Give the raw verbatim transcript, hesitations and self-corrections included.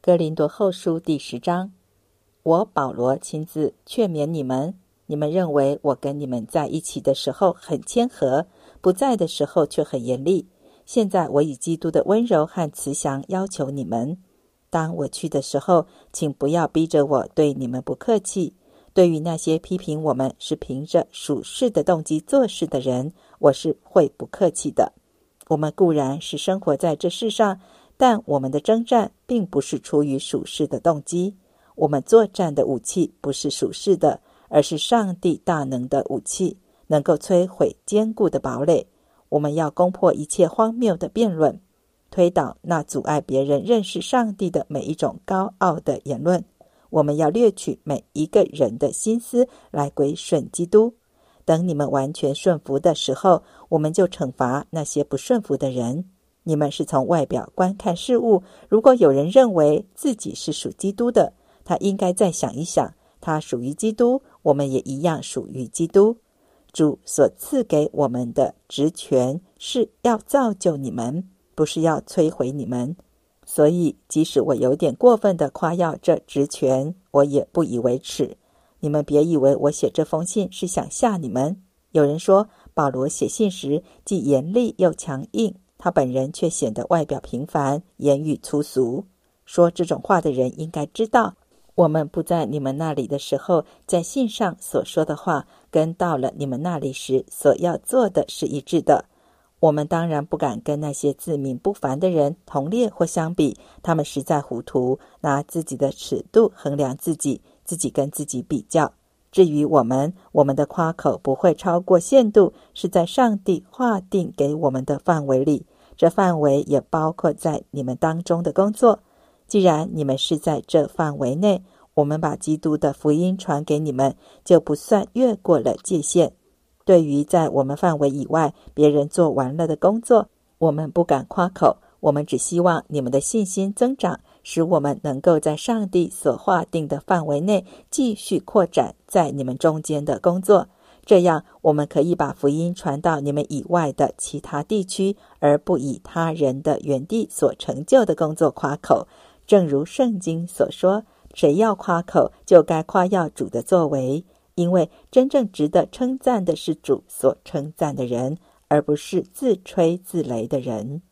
哥林多后书第十章，我保罗亲自劝勉你们，你们认为我跟你们在一起的时候很谦和，不在的时候却很严厉。现在我以基督的温柔和慈祥要求你们，当我去的时候，请不要逼着我对你们不客气。对于那些批评我们是凭着属世的动机做事的人，我是会不客气的。我们固然是生活在这世上，但我们的征战并不是出于属世的动机。我们作战的武器不是属世的，而是上帝大能的武器，能够摧毁坚固的堡垒。我们要攻破一切荒谬的辩论，推倒那阻碍别人认识上帝的每一种高傲的言论。我们要掠取每一个人的心思来归顺基督。等你们完全顺服的时候，我们就惩罚那些不顺服的人。你们是从外表观看事物，如果有人认为自己是属基督的，他应该再想一想，他属于基督，我们也一样属于基督。主所赐给我们的职权是要造就你们，不是要摧毁你们。所以即使我有点过分的夸耀这职权，我也不以为耻。你们别以为我写这封信是想吓你们。有人说保罗写信时既严厉又强硬，他本人却显得外表平凡，言语粗俗。说这种话的人应该知道，我们不在你们那里的时候，在信上所说的话跟到了你们那里时所要做的是一致的。我们当然不敢跟那些自命不凡的人同列或相比，他们实在糊涂，拿自己的尺度衡量自己，自己跟自己比较。至于我们，我们的夸口不会超过限度，是在上帝划定给我们的范围里，这范围也包括在你们当中的工作。既然你们是在这范围内，我们把基督的福音传给你们，就不算越过了界限。对于在我们范围以外别人做完了的工作，我们不敢夸口，我们只希望你们的信心增长，使我们能够在上帝所划定的范围内继续扩展在你们中间的工作。这样我们可以把福音传到你们以外的其他地区，而不以他人的原地所成就的工作夸口。正如圣经所说，谁要夸口，就该夸耀主的作为，因为真正值得称赞的是主所称赞的人，而不是自吹自擂的人。